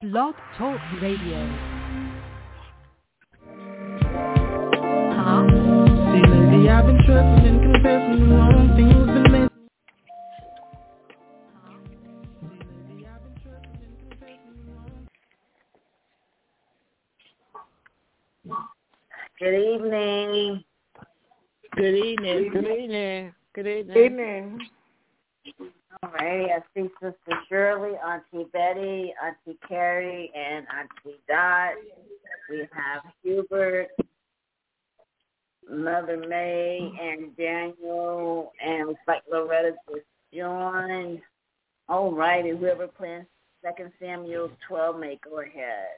Blog Talk Radio. See, lately I've been trusting and confessing the wrong things been missing. Good evening. Good evening. Good evening. Good evening. Good evening. All right, I see Sister Shirley, Auntie Betty, Auntie Carrie, and Auntie Dot. We have Hubert, Mother May, and Daniel, and looks like Loretta just joined. All righty, whoever plans 2 Samuel 12 may go ahead.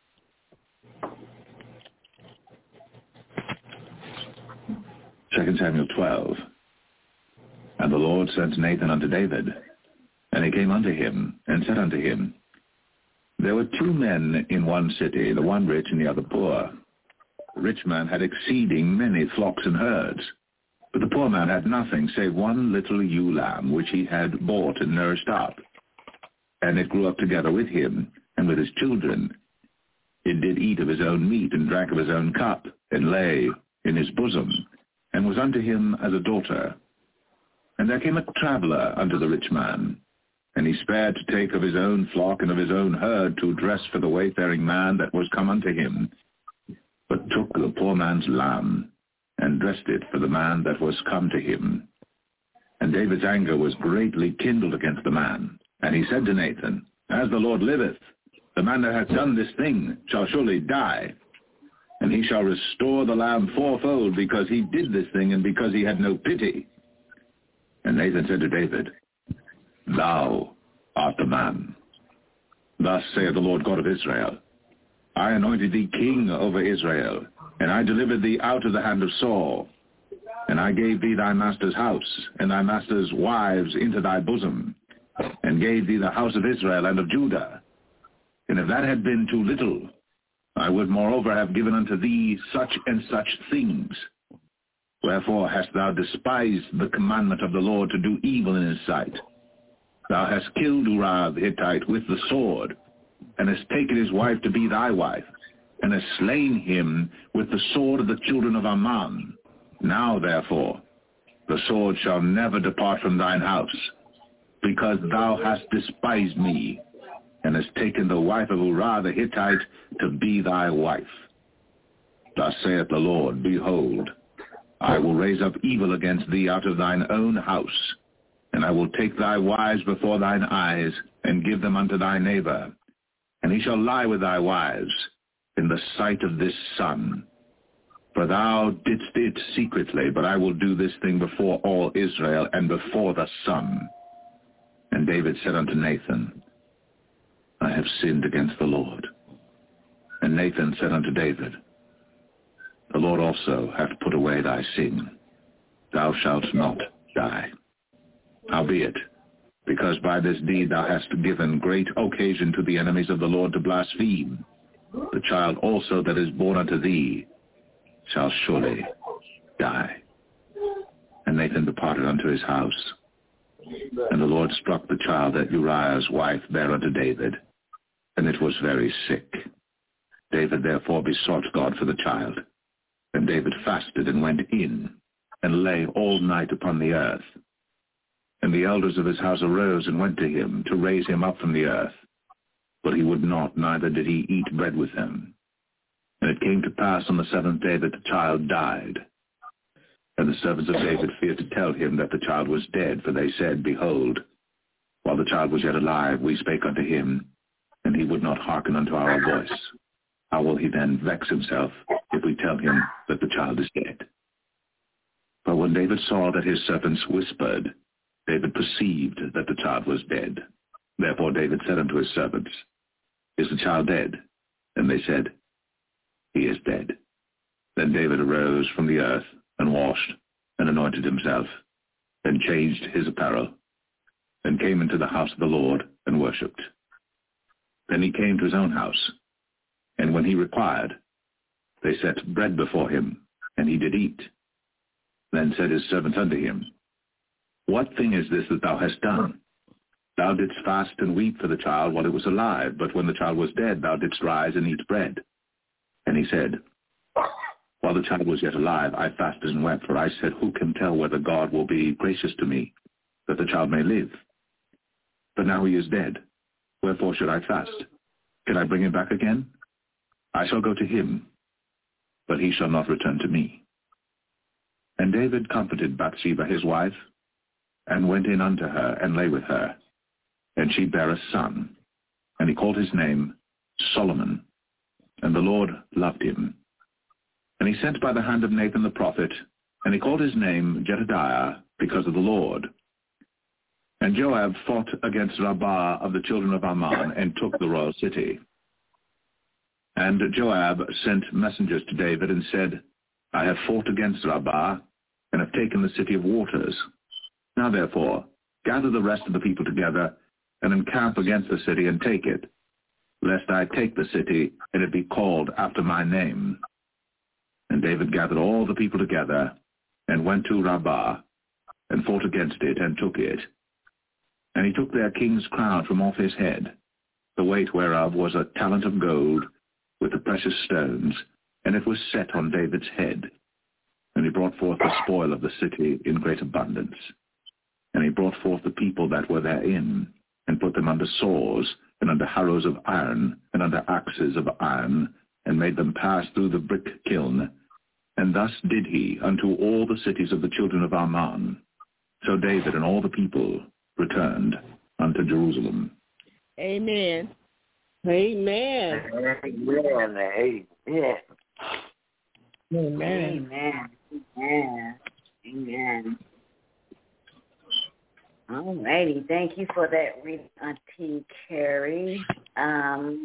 2 Samuel 12. And the Lord sent Nathan unto David, and he came unto him, and said unto him, There were 2 men in one city, the one rich and the other poor. The rich man had exceeding many flocks and herds, but the poor man had nothing save one little ewe lamb, which he had bought and nourished up. And it grew up together with him, and with his children. It did eat of his own meat, and drank of his own cup, and lay in his bosom, and was unto him as a daughter. And there came a traveler unto the rich man, and he spared to take of his own flock and of his own herd to dress for the wayfaring man that was come unto him, but took the poor man's lamb, and dressed it for the man that was come to him. And David's anger was greatly kindled against the man, and he said to Nathan, As the Lord liveth, the man that hath done this thing shall surely die, and he shall restore the lamb fourfold, because he did this thing, and because he had no pity. And Nathan said to David, Thou art the man. Thus saith the Lord God of Israel, I anointed thee king over Israel, and I delivered thee out of the hand of Saul. And I gave thee thy master's house, and thy master's wives into thy bosom, and gave thee the house of Israel and of Judah. And if that had been too little, I would moreover have given unto thee such and such things. Wherefore hast thou despised the commandment of the Lord to do evil in his sight? Thou hast killed Uriah the Hittite with the sword, and hast taken his wife to be thy wife, and hast slain him with the sword of the children of Ammon. Now therefore the sword shall never depart from thine house, because thou hast despised me, and hast taken the wife of Uriah the Hittite to be thy wife. Thus saith the Lord, Behold, I will raise up evil against thee out of thine own house, and I will take thy wives before thine eyes, and give them unto thy neighbor, and he shall lie with thy wives in the sight of this sun. For thou didst it secretly, but I will do this thing before all Israel, and before the sun. And David said unto Nathan, I have sinned against the Lord. And Nathan said unto David, The Lord also hath put away thy sin. Thou shalt not die. Howbeit, because by this deed thou hast given great occasion to the enemies of the Lord to blaspheme, the child also that is born unto thee shall surely die. And Nathan departed unto his house. And the Lord struck the child that Uriah's wife bare unto David, and it was very sick. David therefore besought God for the child. And David fasted and went in, and lay all night upon the earth. And the elders of his house arose and went to him to raise him up from the earth. But he would not, neither did he eat bread with them. And it came to pass on the 7th day that the child died. And the servants of David feared to tell him that the child was dead, for they said, Behold, while the child was yet alive, we spake unto him, and he would not hearken unto our voice. How will he then vex himself if we tell him that the child is dead? But when David saw that his servants whispered, David perceived that the child was dead. Therefore David said unto his servants, Is the child dead? And they said, He is dead. Then David arose from the earth, and washed, and anointed himself, and changed his apparel, and came into the house of the Lord, and worshipped. Then he came to his own house, and when he required, they set bread before him, and he did eat. Then said his servants unto him, What thing is this that thou hast done? Thou didst fast and weep for the child while it was alive, but when the child was dead, thou didst rise and eat bread. And he said, While the child was yet alive, I fasted and wept, for I said, Who can tell whether God will be gracious to me, that the child may live? But now he is dead. Wherefore should I fast? Can I bring him back again? I shall go to him, but he shall not return to me. And David comforted Bathsheba his wife, and went in unto her, and lay with her. And she bare a son, and he called his name Solomon. And the Lord loved him. And he sent by the hand of Nathan the prophet, and he called his name Jedediah, because of the Lord. And Joab fought against Rabbah of the children of Ammon, and took the royal city. And Joab sent messengers to David, and said, I have fought against Rabbah, and have taken the city of waters. Now therefore, gather the rest of the people together, and encamp against the city, and take it, lest I take the city, and it be called after my name. And David gathered all the people together, and went to Rabbah, and fought against it, and took it. And he took their king's crown from off his head, the weight whereof was a talent of gold, with the precious stones, and it was set on David's head. And he brought forth the spoil of the city in great abundance. And he brought forth the people that were therein, and put them under saws, and under harrows of iron, and under axes of iron, and made them pass through the brick kiln. And thus did he unto all the cities of the children of Ammon. So David and all the people returned unto Jerusalem. Amen. Amen. Amen. Amen. Amen. Amen. Amen. All righty. Thank you for that reading, Auntie Carrie. All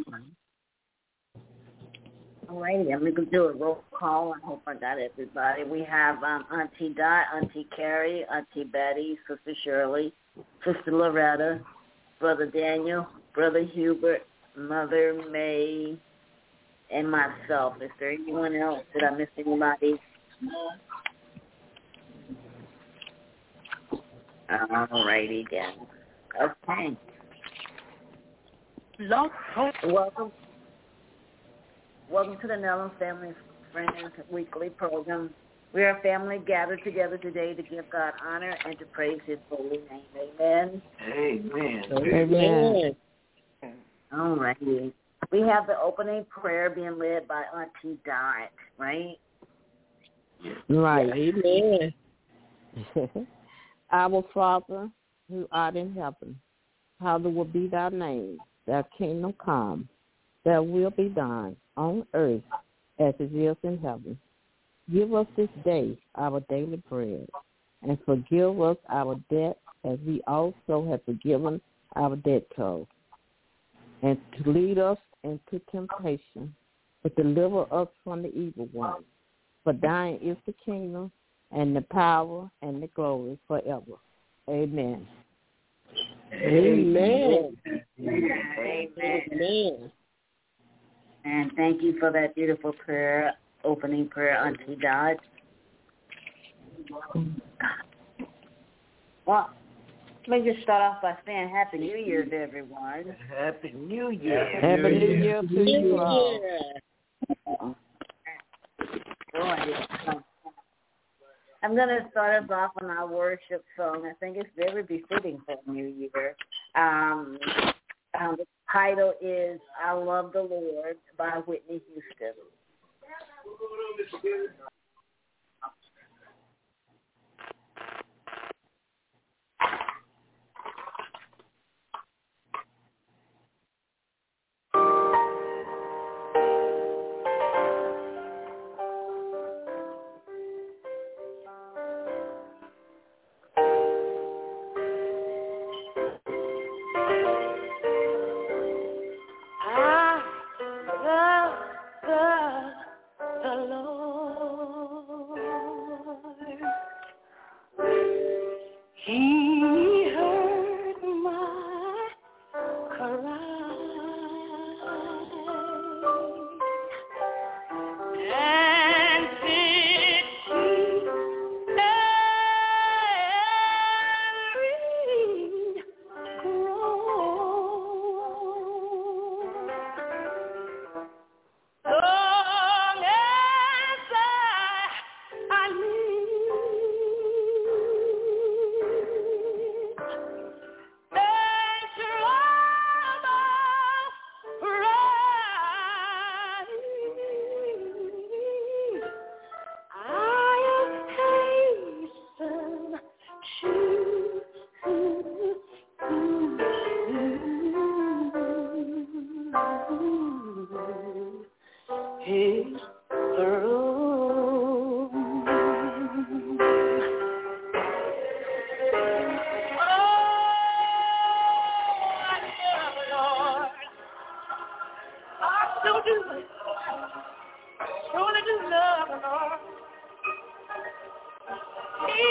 righty. I'm going to do a roll call. I hope I got everybody. We have Auntie Dot, Auntie Carrie, Auntie Betty, Sister Shirley, Sister Loretta, Brother Daniel, Brother Hubert, Mother May, and myself. Is there anyone else? Did I miss anybody? All righty then. Okay. Welcome to the Nelson Family Friends Weekly Program. We are a family gathered together today to give God honor and to praise His holy name. Amen. Amen. Amen. All righty. We have the opening prayer being led by Auntie Dot, right? Right. Amen. Our Father, who art in heaven, hallowed be thy name. Thy kingdom come. Thy will be done on earth as it is in heaven. Give us this day our daily bread, and forgive us our debt as we also have forgiven our debtors. And to lead us into temptation, but deliver us from the evil one. For thine is the kingdom, and the power, and the glory forever. Amen. Amen. Amen. Amen. And thank you for that beautiful prayer, opening prayer, Auntie Dot. Well, let me just start off by saying Happy New Year to everyone. Happy New Year. Happy New Year to you all. I'm going to start us off on our worship song. I think it's very befitting for New Year. The title is I Love the Lord by Whitney Houston. The Lord. His throne. Oh, I love the Lord. I still do. Truly do love the Lord. He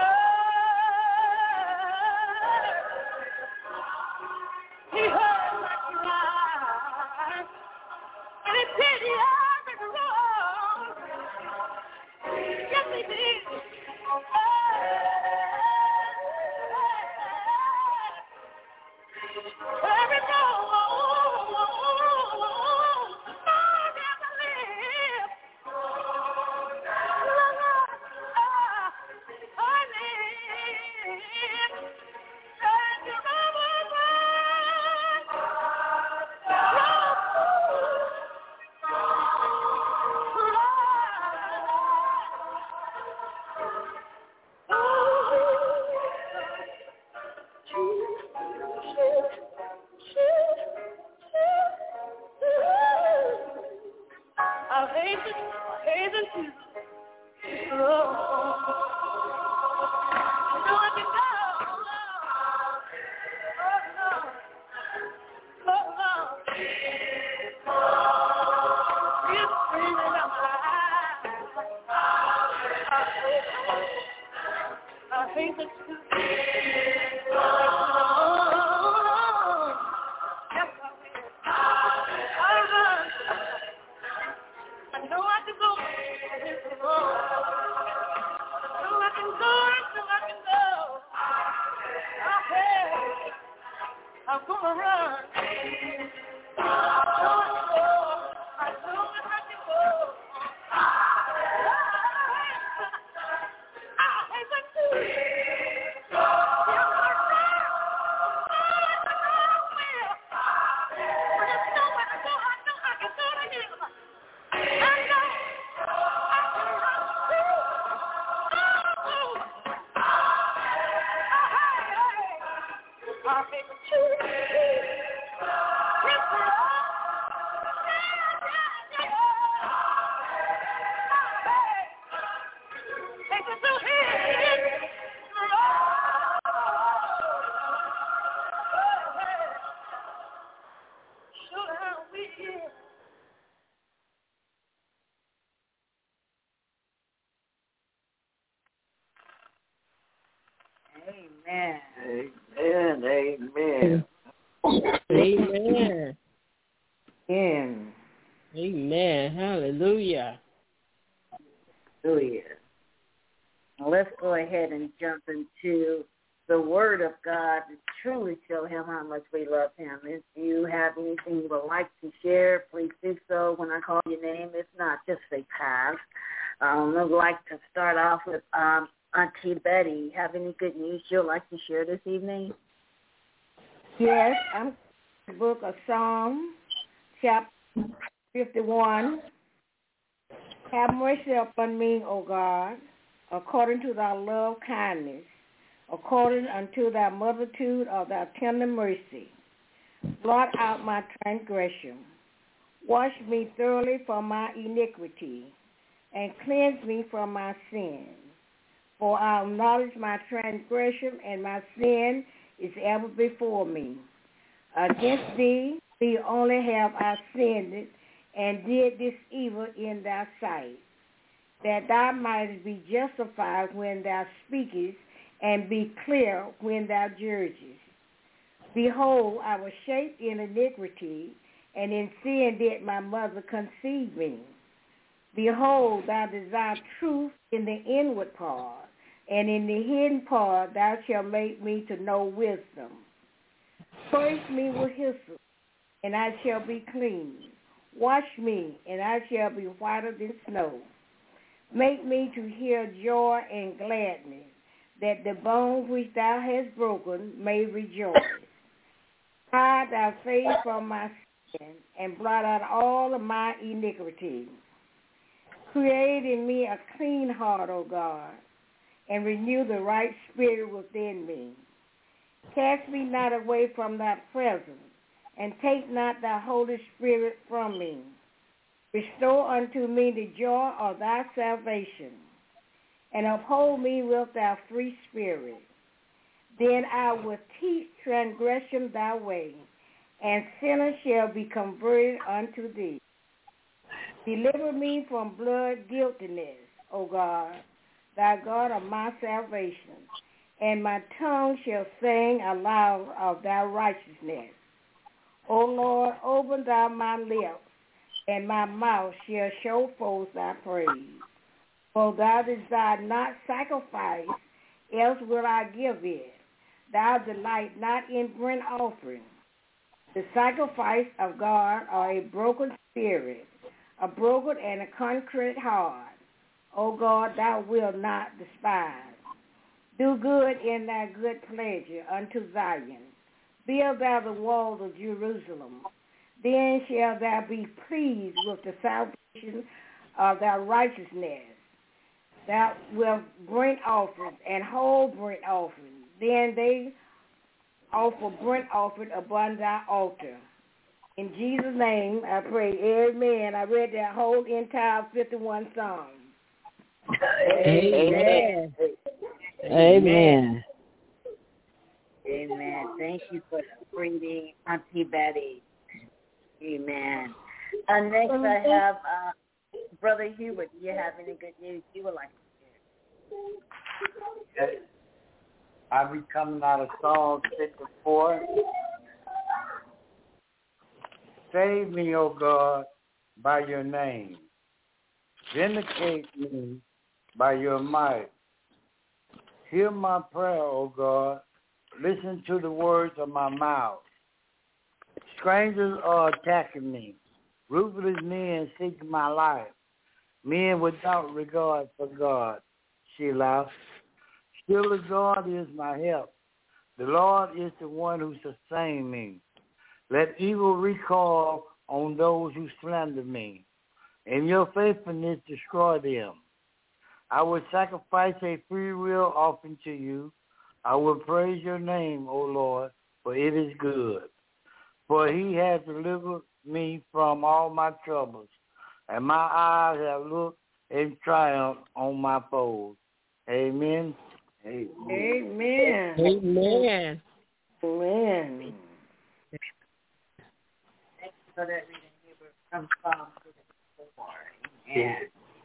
heard my cry, and he pity every wrong. Yes, he did. Every wrong. I never live. I hate it too. Oh, no, I can go. Oh, no. It's freezing up my eyes. I hate it too. Yes, I will. I know I can go. I'm gonna run. I know I can go. I hate that too. Amen. Amen. Amen. Amen. Amen. Amen. Hallelujah. Hallelujah. Now let's go ahead and jump into the Word of God to truly show him how much we love him. If you have anything you would like to share, please do so when I call your name. If not, just say pass. I'd like to start off with Auntie Betty. Have any good news you'd like to share this evening? Yes, I'm in the book of Psalm, chapter 51. Have mercy upon me, O God, according to thy love kindness, according unto thy multitude of thy tender mercy. Blot out my transgression. Wash me thoroughly from my iniquity, and cleanse me from my sin. For I acknowledge my transgression, and my sin is ever before me. Against thee only have I sinned, and did this evil in thy sight, that thou mightest be justified when thou speakest, and be clear when thou judgest. Behold, I was shaped in iniquity, and in sin did my mother conceive me. Behold, thou desirest truth in the inward part, and in the hidden part thou shalt make me to know wisdom. Purge me with hyssop, and I shall be clean. Wash me, and I shall be whiter than snow. Make me to hear joy and gladness, that the bones which thou hast broken may rejoice. Hide thy face from my sin, and blot out all of my iniquity. Create in me a clean heart, O God, and renew the right spirit within me. Cast me not away from thy presence, and take not thy Holy Spirit from me. Restore unto me the joy of thy salvation, and uphold me with thy free spirit. Then I will teach transgression thy way, and sinners shall be converted unto thee. Deliver me from blood guiltiness, O God, thy God of my salvation, and my tongue shall sing aloud of thy righteousness. O Lord, open thou my lips, and my mouth shall show forth thy praise. For thou desire not sacrifice, else will I give it. Thou delight not in burnt offering. The sacrifice of God are a broken spirit, a broken and a contrite heart. O God, thou wilt not despise. Do good in thy good pleasure unto Zion. Build thou the walls of Jerusalem. Then shall thou be pleased with the salvation of thy righteousness. Thou wilt burnt offerings and whole burnt offerings. Then they offer burnt offering upon thy altar. In Jesus' name I pray. Amen. I read that whole entire 51 Psalms. Amen. Amen. Amen. Thank you for reading, Auntie Betty. Amen. Next I have Brother Hubert. Do you have any good news you would like to share? I'll be coming out of Psalm 54. Save me, O God, by your name. Vindicate me by your might. Hear my prayer, O God. Listen to the words of my mouth. Strangers are attacking me. Ruthless men seek my life. Men without regard for God. Selah. Still the God is my help. The Lord is the one who sustains me. Let evil recall on those who slander me. In your faithfulness destroy them. I will sacrifice a free will offering to you. I will praise your name, O Lord, for it is good. For he has delivered me from all my troubles, and my eyes have looked in triumph on my foes. Amen. Amen. Amen. Amen. Thank you for that reading, Hubert, from Psalm 54. Amen.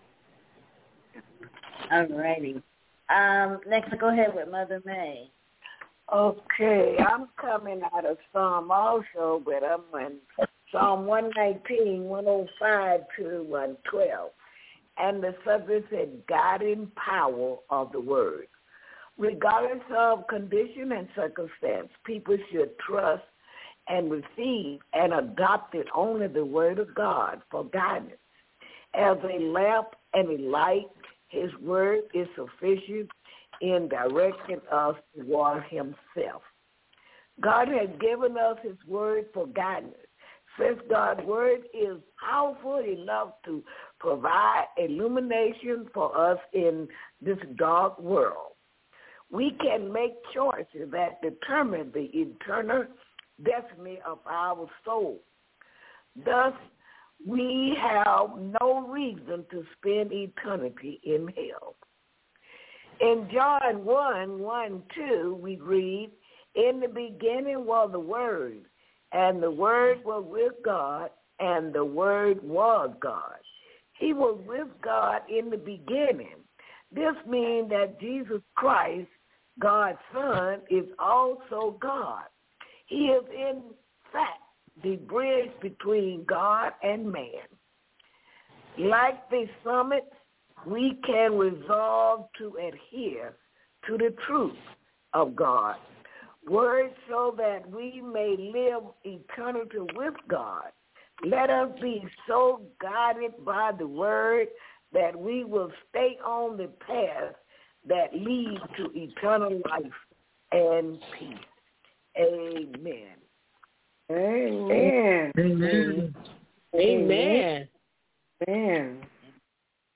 All righty. Next, go ahead with Mother May. Okay, I'm coming out of Psalm also, but I'm in Psalm 119, 105 to 112. And the subject said, guiding power of the word. Regardless of condition and circumstance, people should trust and receive and adopt it only the word of God for guidance. As a lamp and a light, his word is sufficient in directing us toward himself. God has given us his word for guidance. Since God's word is powerful enough to provide illumination for us in this dark world, we can make choices that determine the eternal destiny of our soul. Thus, we have no reason to spend eternity in hell. In John 1:1-2, we read, in the beginning was the Word, and the Word was with God, and the Word was God. He was with God in the beginning. This means that Jesus Christ, God's Son, is also God. He is in fact the bridge between God and man. Like the summit, we can resolve to adhere to the truth of God, words so that we may live eternity with God. Let us be so guided by the word that we will stay on the path that leads to eternal life and peace. Amen. Amen. Amen. Amen. Amen.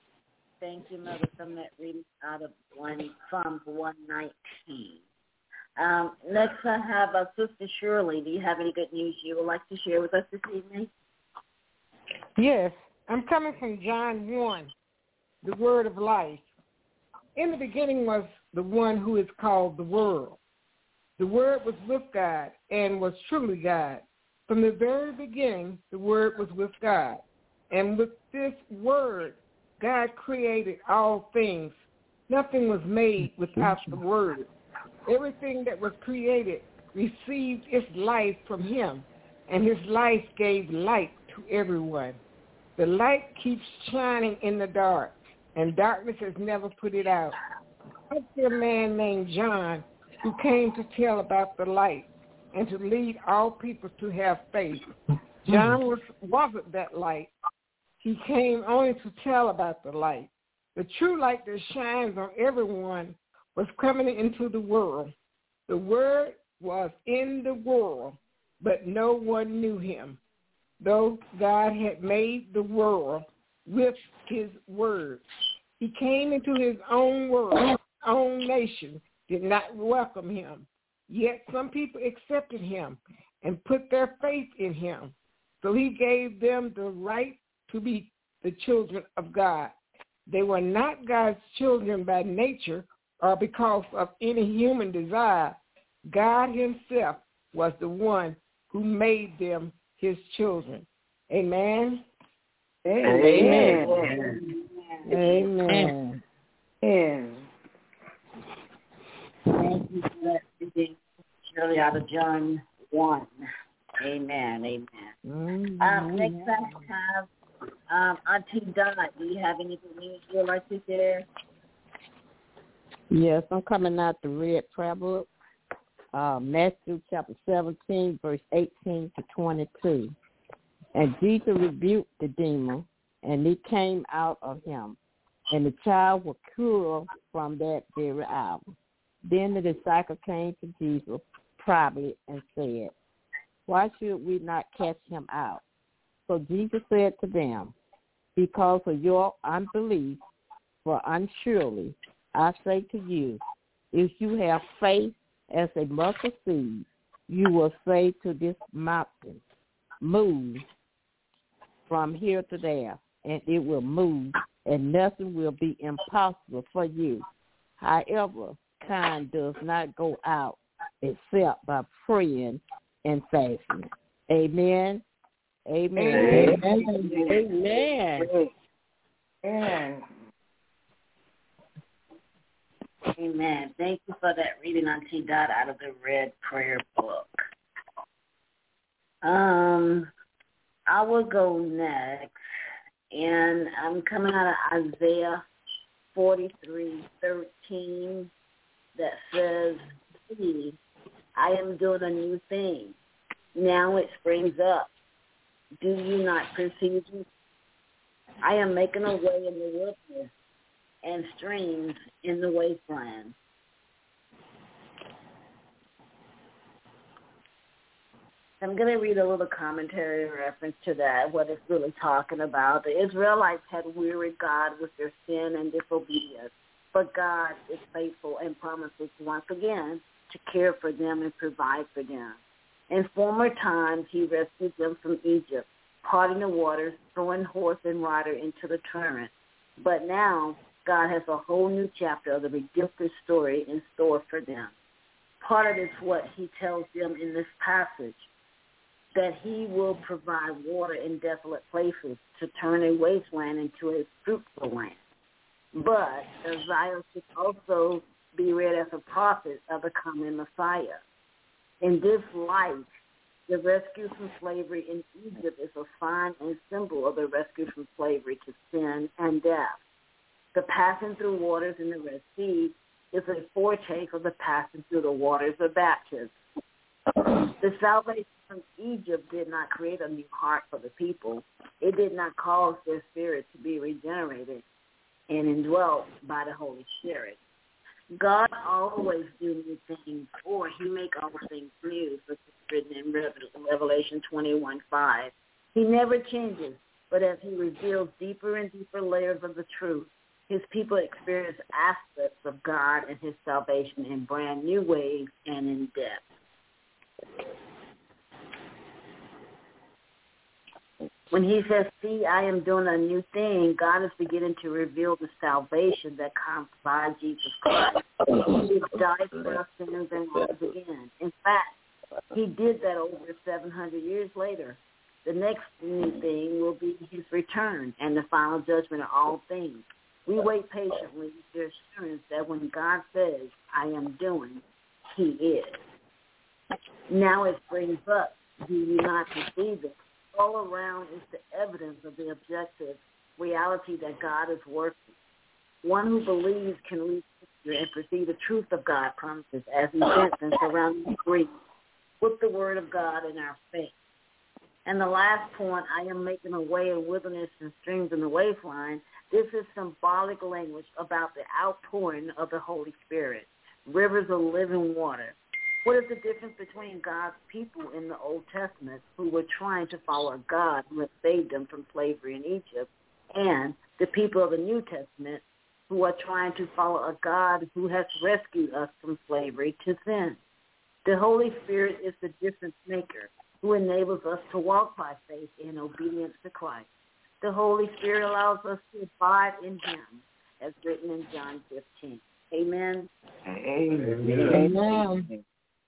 Thank you, Mother, from that reading out of Psalms 119. Next, I have Sister Shirley. Do you have any good news you would like to share with us this evening? Yes, I'm coming from John 1, the word of life. In the beginning was the one who is called the Word. The Word was with God and was truly God. From the very beginning, the Word was with God. And with this Word, God created all things. Nothing was made without the Word. Everything that was created received its life from him, and his life gave light to everyone. The light keeps shining in the dark, and darkness has never put it out. I see a man named John who came to tell about the light and to lead all people to have faith. John wasn't that light. He came only to tell about the light. The true light that shines on everyone was coming into the world. The Word was in the world, but no one knew him. Though God had made the world with his Word, he came into his own world. Own nation did not welcome him. Yet some people accepted him and put their faith in him. So he gave them the right to be the children of God. They were not God's children by nature or because of any human desire. God himself was the one who made them his children. Amen. Amen. Amen. Amen. Thank you for that reading, Shirley, out of John 1. Amen. Amen. Next I have Auntie Donna. Do you have any good news you would like to share? Yes, I'm coming out the Red Prayer Book, Matthew chapter 17, verse 18 to 22. And Jesus rebuked the demon, and it came out of him, and the child was cured from that very hour. Then the disciple came to Jesus privately and said, "Why should we not cast him out?" So Jesus said to them, "Because of your unbelief, for unsurely I say to you, if you have faith as a mustard seed, you will say to this mountain, move from here to there, and it will move, and nothing will be impossible for you. However, kind does not go out except by praying and fasting." Amen. Amen. Amen. Amen. Amen. Thank you for that reading, Auntie Dot, out of the Red Prayer Book. I will go next, and I'm coming out of Isaiah 43:13 that says, "See, I am doing a new thing. Now it springs up. Do you not perceive it? I am making a way in the wilderness and streams in the wasteland." I'm going to read a little commentary in reference to that, what it's really talking about. The Israelites had wearied God with their sin and disobedience, but God is faithful and promises once again to care for them and provide for them. In former times, he rescued them from Egypt, parting the waters, throwing horse and rider into the torrent. But now, God has a whole new chapter of the redemptive story in store for them. Part of it is what he tells them in this passage, that he will provide water in desolate places to turn a wasteland into a fruitful land. But Isaiah should also be read as a prophet of the coming Messiah. In this light, the rescue from slavery in Egypt is a sign and symbol of the rescue from slavery to sin and death. The passing through waters in the Red Sea is a foretaste of the passing through the waters of baptism. The salvation from Egypt did not create a new heart for the people. It did not cause their spirit to be regenerated and indwelt by the Holy Spirit. God always do new things, or he make all things new, such as written in Revelation 21:5. He never changes, but as he reveals deeper and deeper layers of the truth, His people experience aspects of God and his salvation in brand new ways and in depth. When he says, see, I am doing a new thing, God is beginning to reveal the salvation that comes by Jesus Christ. He died for our sins and rose again. In fact, he did that over 700 years later. The next new thing will be his return and the final judgment of all things. We wait patiently with the assurance that when God says, I am doing, he is. Now it brings up, do you not perceive it? All around is the evidence of the objective reality that God is working. One who believes can read Scripture and perceive the truth of God's promises as events and surrounding grief with the word of God in our faith. And the last point, I am making a way in wilderness and streams in the wasteland. This is symbolic language about the outpouring of the Holy Spirit, rivers of living water. What is the difference between God's people in the Old Testament who were trying to follow a God who had saved them from slavery in Egypt and the people of the New Testament who are trying to follow a God who has rescued us from slavery to sin? The Holy Spirit is the difference maker who enables us to walk by faith in obedience to Christ. The Holy Spirit allows us to abide in him, as written in John 15. Amen. Amen. Amen.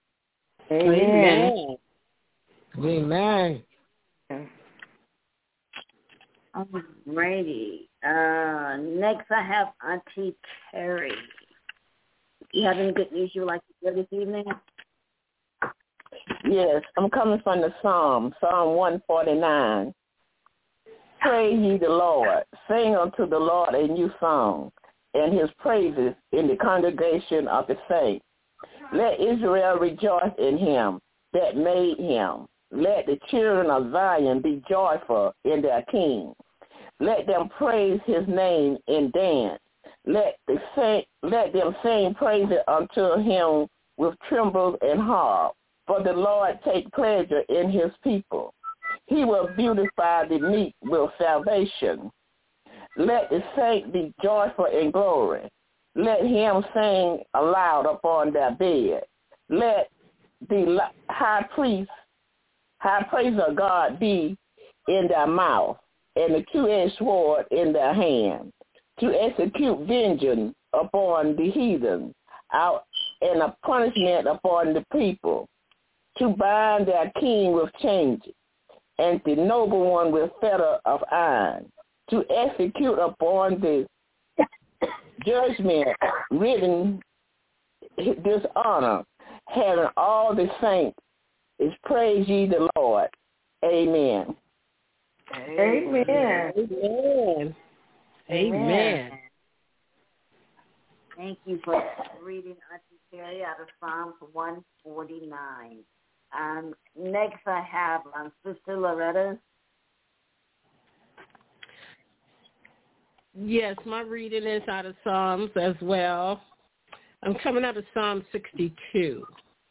Amen. Amen. Alrighty. Next I have Auntie Carrie. Do you have any good news you would like to share this evening? Yes, I'm coming from the Psalm 149. Praise ye the Lord. Sing unto the Lord a new song, and his praises in the congregation of the saints. Let Israel rejoice in him that made him. Let the children of Zion be joyful in their king. Let them praise his name and dance. Let them sing praises unto him with timbrels and harp. For the Lord take pleasure in his people. He will beautify the meek with salvation. Let the saints be joyful in glory. Let him sing aloud upon their bed. Let the high praise of God be in their mouth, and the two-edged sword in their hand, to execute vengeance upon the heathen, and a punishment upon the people, to bind their king with chains, and the noble one with fetter of iron, to execute upon the judgment written dishonor, having all the saints is praise ye the Lord. Amen. Amen. Amen. Amen. Thank you for reading Auntie Carrie out of Psalms 149. Next I have Sister Loretta. Yes, my reading is out of Psalms as well. I'm coming out of Psalm 62.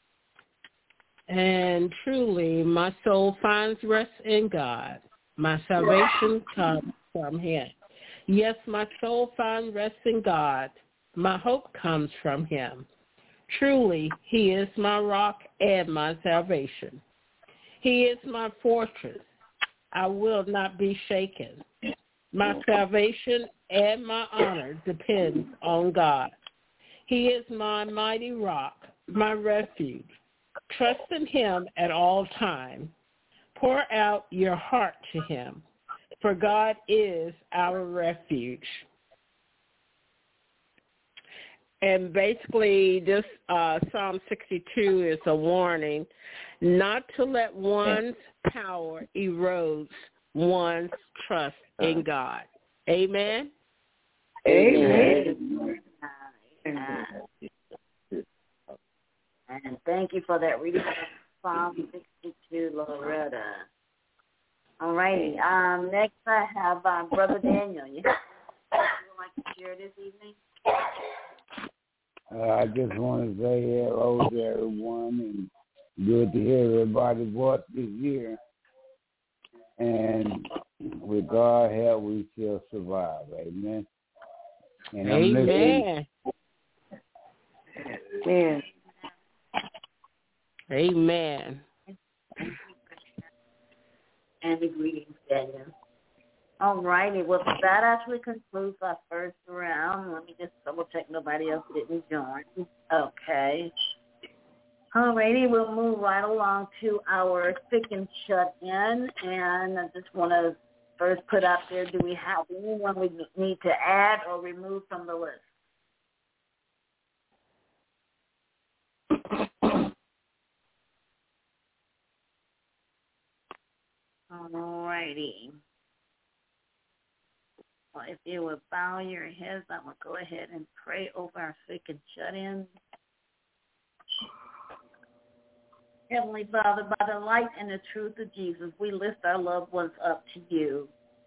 And truly, my soul finds rest in God. My salvation comes from him. Yes, my soul finds rest in God. My hope comes from him. Truly, he is my rock and my salvation. He is my fortress. I will not be shaken. My salvation and my honor depends on God. He is my mighty rock, my refuge. Trust in him at all times. Pour out your heart to him, for God is our refuge. And basically, this Psalm 62 is a warning not to let one's power erode one's trust in God. Amen? Amen. And thank you for that reading of Psalm 62, Loretta. All righty. Next I have Brother Daniel. You would like to share this evening? I just want to say hello to everyone, and good to hear everybody's voice this year. And with God's help, we shall survive. Amen. And I'm listening. Amen. Amen. And the greetings, Daniel. All righty. Well, that actually concludes our first round. Let me just double check nobody else didn't join. Okay. All righty. We'll move right along to our sick and shut in. And I just want to first put out there, do we have anyone we need to add or remove from the list? All righty. Well, if you would bow your heads, I'm going to go ahead and pray over our sick and shut-in. Heavenly Father, by the light and the truth of Jesus, we lift our loved ones up to you.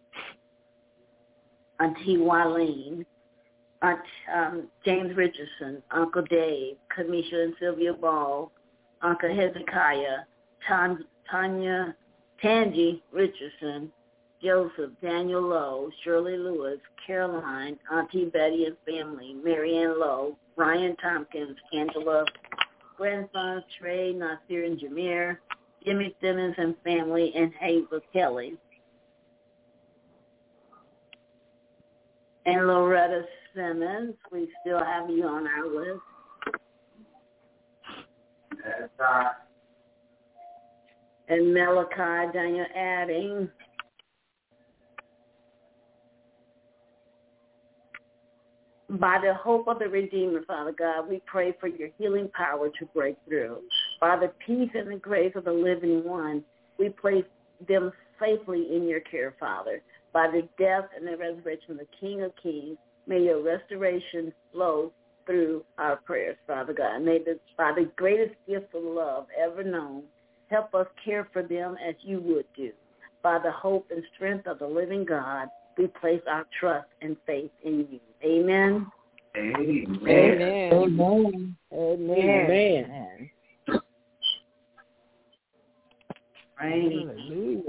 Auntie Wileen, Aunt James Richardson, Uncle Dave, Kamisha and Sylvia Ball, Uncle Hezekiah, Tangi Richardson, Joseph, Daniel Lowe, Shirley Lewis, Caroline, Auntie Betty and family, Marianne Lowe, Brian Tompkins, Angela, grandsons Trey, Nasir and Jameer, Jimmy Simmons and family, and Hazel Kelly. And Loretta Simmons, we still have you on our list. And Malachi, Daniel Adding. By the hope of the Redeemer, Father God, we pray for your healing power to break through. By the peace and the grace of the living one, we place them safely in your care, Father. By the death and the resurrection of the King of Kings, may your restoration flow through our prayers, Father God. May by the greatest gift of love ever known, help us care for them as you would do. By the hope and strength of the living God, we place our trust and faith in you. Amen. Amen. Amen. Amen. Right.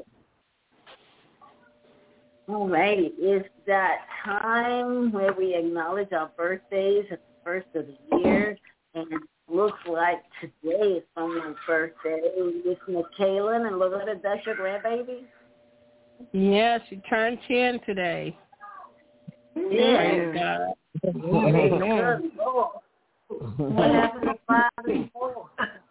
All right. It's that time where we acknowledge our birthdays at the first of the year. And it looks like today is someone's birthday. It's McKaylin and Loretta. That's your grandbaby? Yeah, she turned 10 today. Yeah. Amen. What happened to 5 and 4?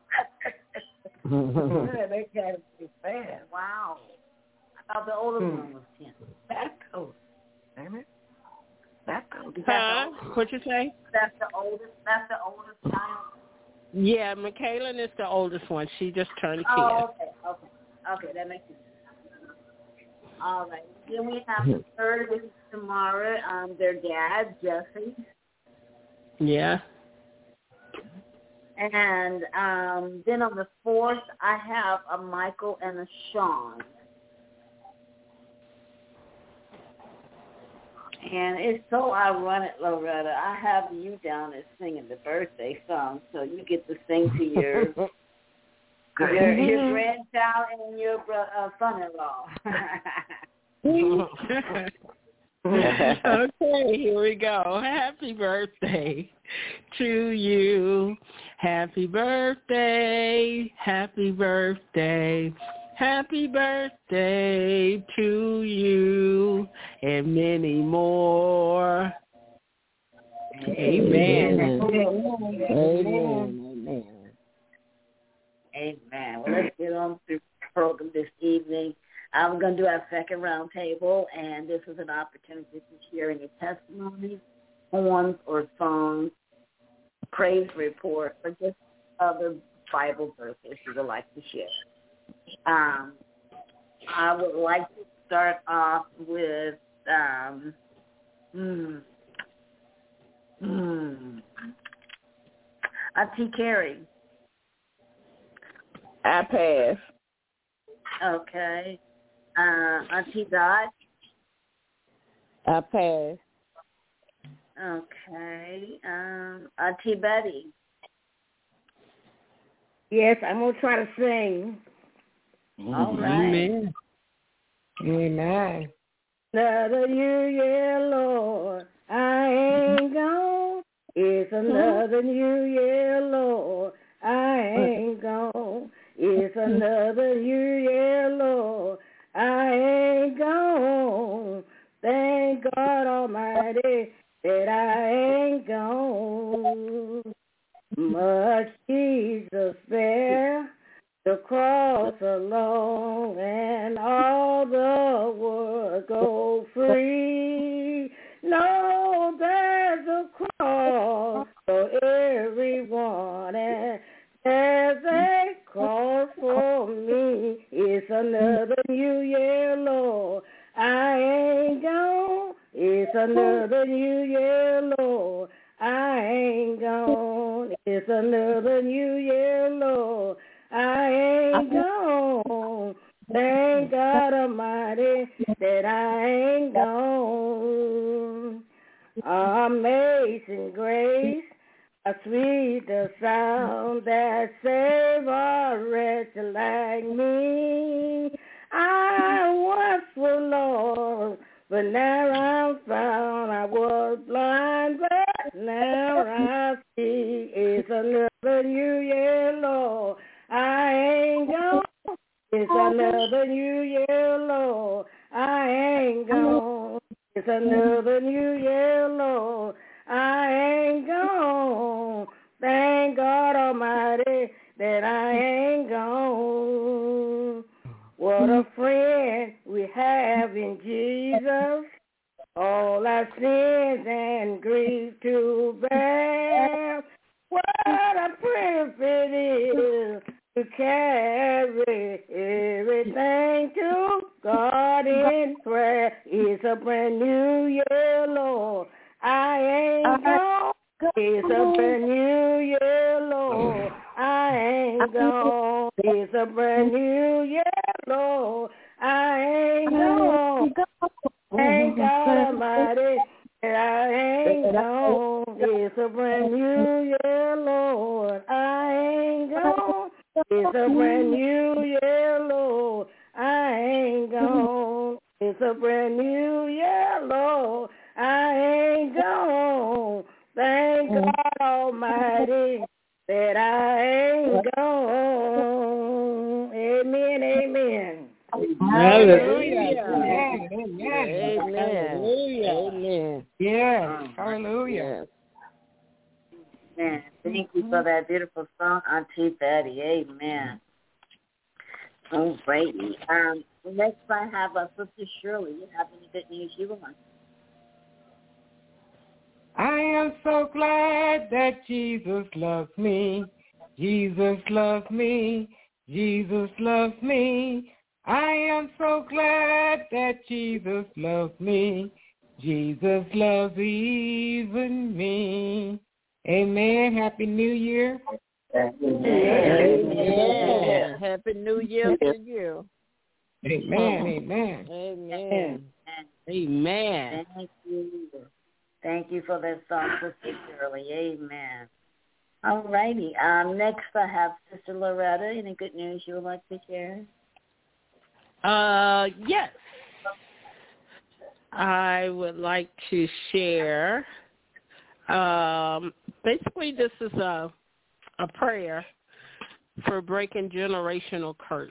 They got to be fast. Wow. I thought the oldest one was 10. That's old. Damn it. That's old. Huh? What'd you say? That's the oldest child? Yeah, McKaylin is the oldest one. She just turned 10. Oh, okay, that makes sense. All right. Then we have the third, which is tomorrow. Their dad, Jesse. Yeah. And then on the 4th, I have a Michael and a Sean. And it's so ironic, Loretta. I have you down as singing the birthday song, so you get to sing to your grandchild and your son-in-law. Okay, here we go. Happy birthday to you. Happy birthday. Happy birthday. Happy birthday to you and many more. Amen. Amen. Amen. Amen. Well, let's get on through the program this evening. I'm going to do our second round table, and this is an opportunity to share any testimonies, poems, or songs, praise report, or just other Bible verses you would like to share. I would like to start off with Auntie Carrie. I pass. Okay. Auntie Dot. I pass. Okay. Auntie Betty. Yes, I'm going to try to sing. All right. Amen. Another year, yeah, Lord. I ain't gone. It's another new year, Lord. I ain't gone. It's another new year, Lord. I ain't gone. Thank God Almighty that I ain't gone. Much Jesus bear the cross alone, and all the world go free. No, there's a cross for everyone, and there's a cross for me. It's another new year, Lord. I ain't gone. It's another new year, Lord. I ain't gone. It's another new year, Lord. I ain't gone. Thank God Almighty that I ain't gone. Amazing grace, a sweet sound that saved a wretch like me. I once was lost, but now I'm found. I was blind, but now I see. It's another new year, Lord. I ain't gone. It's another new year, Lord. I ain't gone. It's another new year, Lord. I ain't gone. Thank God Almighty that I ain't gone. What a friend we have in Jesus. All our sins and grief to bear. What a privilege it is to carry everything to God in prayer. It's a brand new year, Lord. I ain't gone. It's a brand new year, Lord. I ain't gone. It's a brand new year, Lord. I ain't gone. Thank God Almighty that I ain't gone. It's a brand new year, Lord. I ain't gone. It's a brand new year, Lord. I ain't gone. It's a brand new year, Lord. I ain't gone. Thank God Almighty that I ain't gone. Amen, amen. Hallelujah. Amen. Amen. Hallelujah. Amen. Yes. Hallelujah. Amen. Thank you for that beautiful song, Auntie Betty. Amen. Oh, Brady. Next I have Sister Shirley. You have any good news you want? I am so glad that Jesus loves me. Jesus loves me. Jesus loves me. I am so glad that Jesus loves me. Jesus loves even me. Amen. Happy New Year. Amen. Happy New Year to you. Amen. Amen. Amen. Amen. Thank you. Thank you for that song, Sister Shirley. Amen. All righty. Next I have Sister Loretta. Any good news you would like to share? Yes. I would like to share. Basically, this is a prayer for breaking generational curse.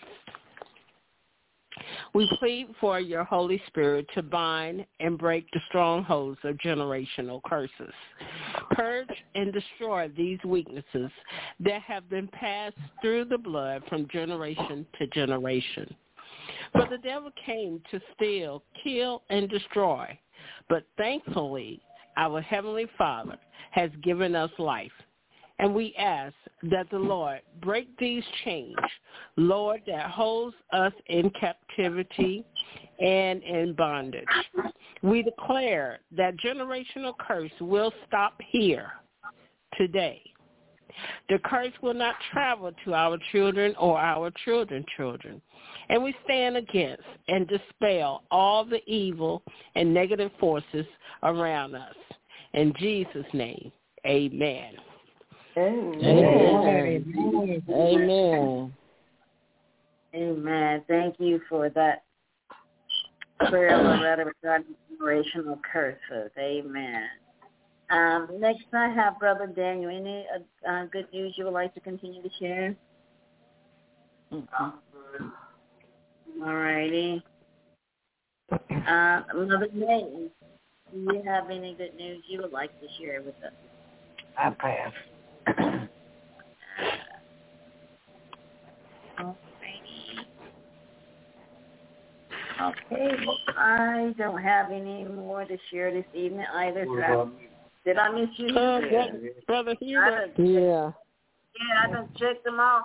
We plead for your Holy Spirit to bind and break the strongholds of generational curses. Purge and destroy these weaknesses that have been passed through the blood from generation to generation. For the devil came to steal, kill, and destroy, but thankfully our Heavenly Father has given us life. And we ask that the Lord break these chains, Lord, that holds us in captivity and in bondage. We declare that generational curse will stop here today. The curse will not travel to our children or our children's children. And we stand against and dispel all the evil and negative forces around us. In Jesus' name, amen. Amen. Amen. Amen. Amen. Thank you for that prayer, Loretta, regarding generational curses. Amen. Next, I have Brother Daniel. Any good news you would like to continue to share? All righty. Mother May, do you have any good news you would like to share with us? I pass. Okay, I don't have any more to share this evening either. Did I miss you? Brother Hubert. Yeah. Yeah, I done checked them off.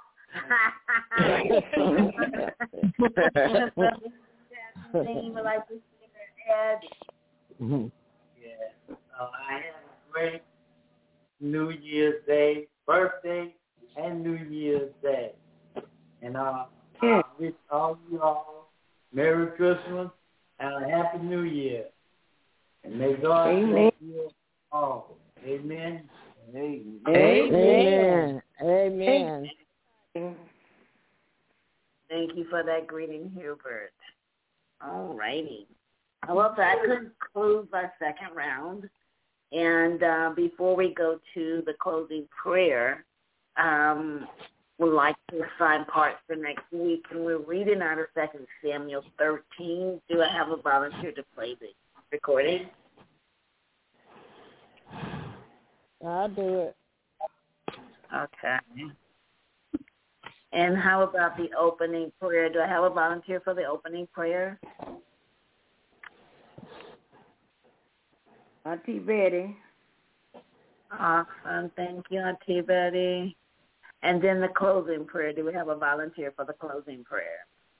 Anything you would like to share, Ed? Yeah. I had a great New Year's Day, birthday, and New Year's Day. And I wish all you all Merry Christmas and a Happy New Year. And may God bless you all. Amen. Amen. Amen. Amen. Thank you for that greeting, Hubert. All righty. Well, that concludes our second round. And before we go to the closing prayer, we'd like to assign parts for next week. And we're reading out of 2 Samuel 13. Do I have a volunteer to play the recording? I'll do it. Okay. And how about the opening prayer? Do I have a volunteer for the opening prayer? Auntie Betty. Awesome. Thank you, Auntie Betty. And then the closing prayer. Do we have a volunteer for the closing prayer?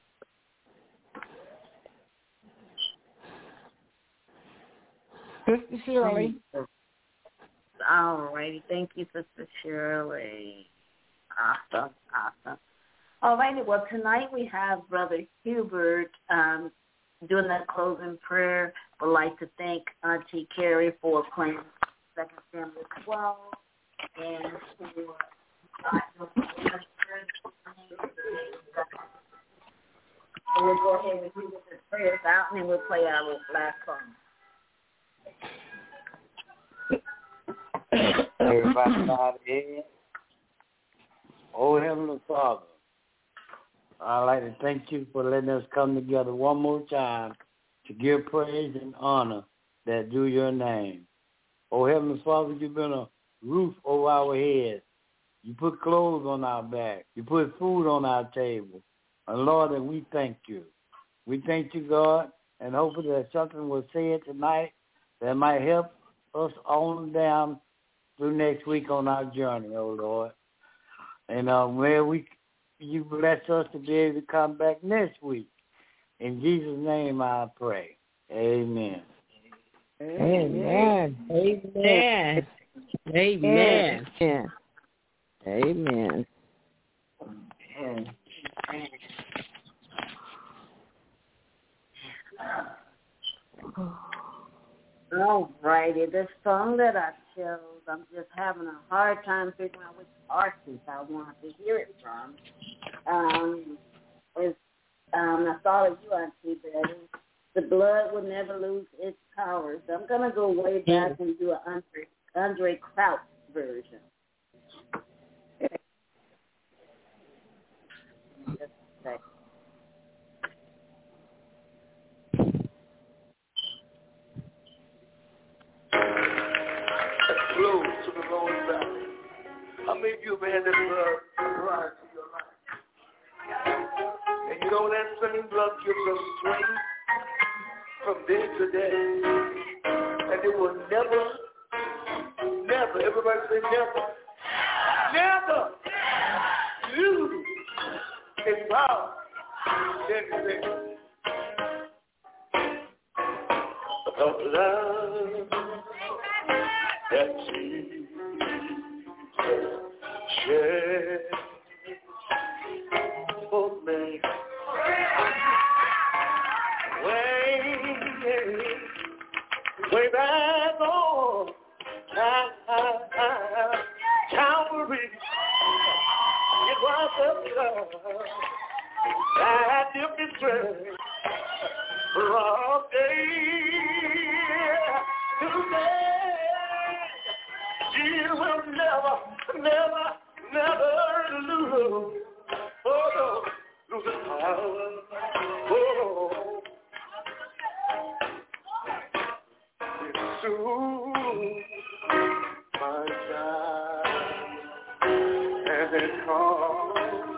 Sister Shirley. All righty. Thank you, Sister Shirley. Awesome. All righty. Well, tonight we have Brother Hubert doing that closing prayer. Would like to thank Auntie Carrie for playing 2 Samuel 12 and for we'll go ahead and do the prayers out, and then we'll play our last song. Everybody nod in. Oh, Heavenly Father, I'd like to thank you for letting us come together one more time to give praise and honor that due your name. Oh, Heavenly Father, you've been a roof over our heads. You put clothes on our back. You put food on our table. And Lord, and we thank you. We thank you, God, and hopefully that something was said tonight that might help us on down through next week on our journey, oh Lord. And where you bless us to be able to come back next week. In Jesus' name I pray. Amen. Amen. Amen. Amen. Amen. Amen. All righty. The song that I chose, I'm just having a hard time figuring out which artist I want to hear it from. I thought of you, Auntie Betty. The blood will never lose its power. So I'm going to go way back and do an Andre Crouch version. Just a second. Glory to the Lord's valley. How many of you have had that blood prior to your life? And you know that same blood gives us strength from day to day. And it will never, everybody say never lose its power. The blood that Jesus shed for me. Way back on Calvary, it was the blood that took me strength from day to day. Jesus will never, never, never lose. Oh, no, lose his power. Oh, it's soon, my child, and it comes.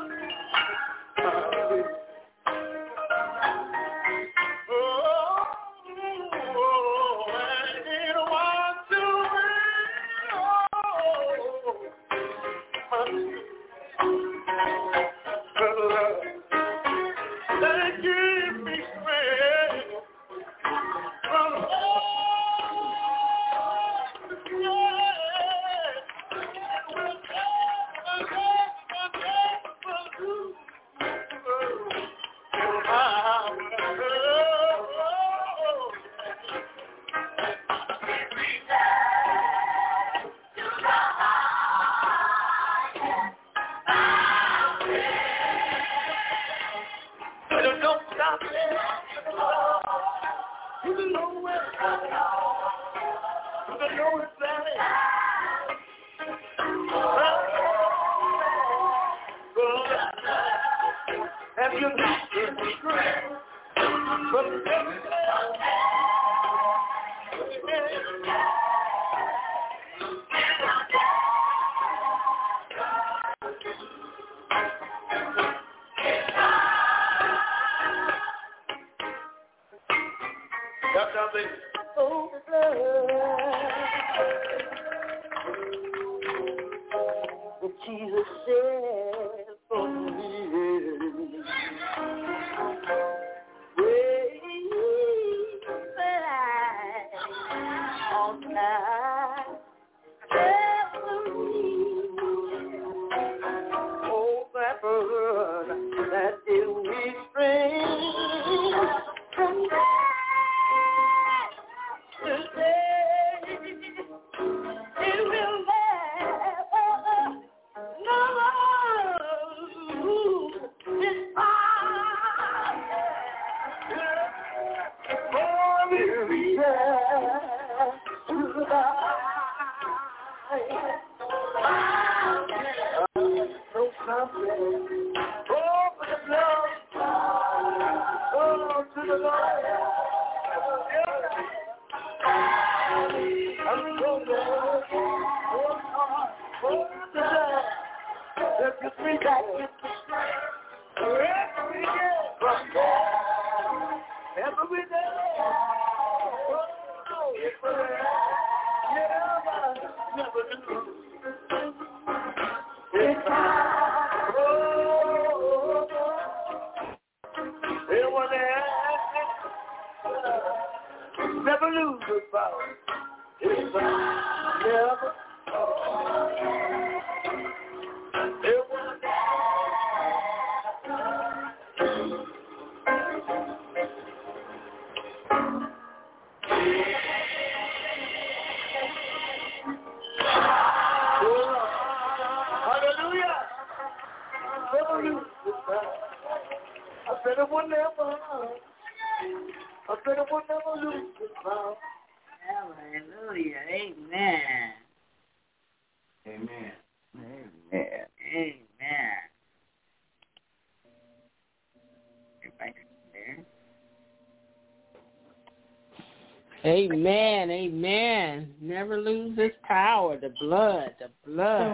Jesus said for me, way back on time, oh, that bird that is whispering from that to day, it will never lose the power. It's never. Hallelujah. Never lose the power. I said it will never. I said it will never lose its power. Hallelujah. Amen. Amen. Amen. Amen. Everybody there? Amen. Amen. Never lose its power. The blood. The blood.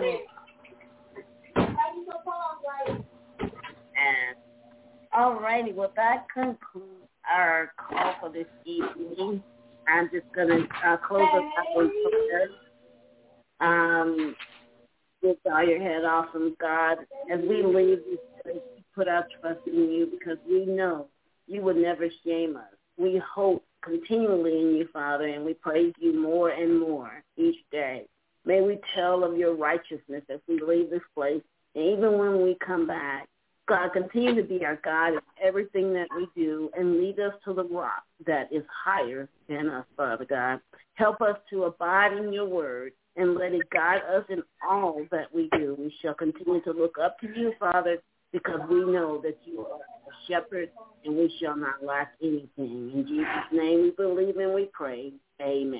And all righty. Well, that concludes our call for this evening. I'm just going to close us up with prayer. Lift all your head off from God. As we leave this place, we put our trust in you because we know you would never shame us. We hope continually in you, Father, and we praise you more and more each day. May we tell of your righteousness as we leave this place, and even when we come back. God, continue to be our God in everything that we do and lead us to the rock that is higher than us, Father God. Help us to abide in your word and let it guide us in all that we do. We shall continue to look up to you, Father, because we know that you are a shepherd and we shall not lack anything. In Jesus' name we believe and we pray. Amen.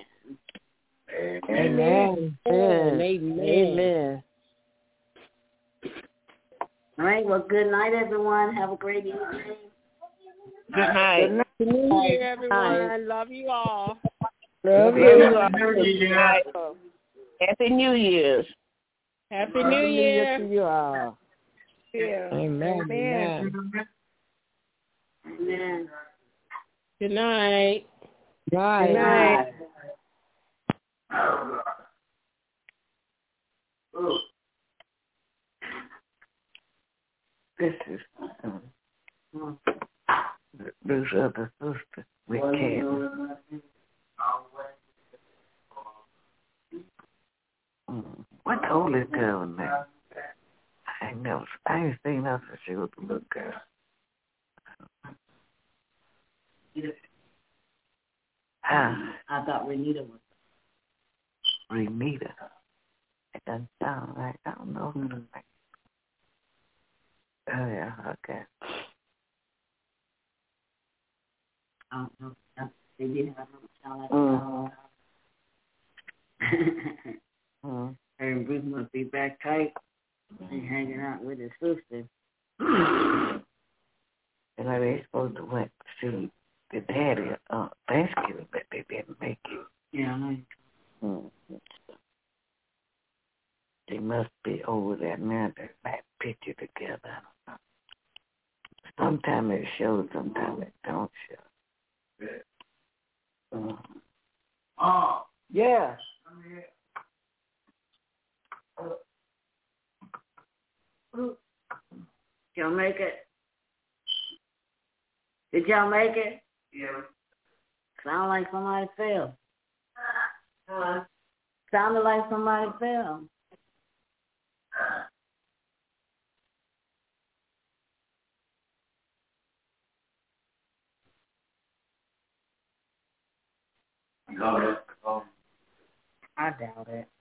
Amen. Amen. All right, well, good night, everyone. Have a great evening. Good night. Good New Year, everyone. Love you all. Love you. Happy New Year's. Happy New Year to you all. Yeah. Amen. Amen. Good night. Bye. Good night. This is Bruce's other sister with Kevin. What the oldest girl name? I ain't seen her since she was a little girl. I thought Renita was. Renita. It doesn't sound like, I don't know who the name. Oh, yeah, okay. I don't know. They did have a sound like Her and Bruce must be back tight and hanging out with his sister. And like they supposed to went to see the daddy Thanksgiving, but they didn't make it. Yeah, I know. They must be over there now. They're that picture together. I don't know. Sometimes it shows, sometimes it don't show. Yeah. Y'all make it? Did y'all make it? Yeah. Sound like somebody fell. Sounded like somebody fell. I doubt it.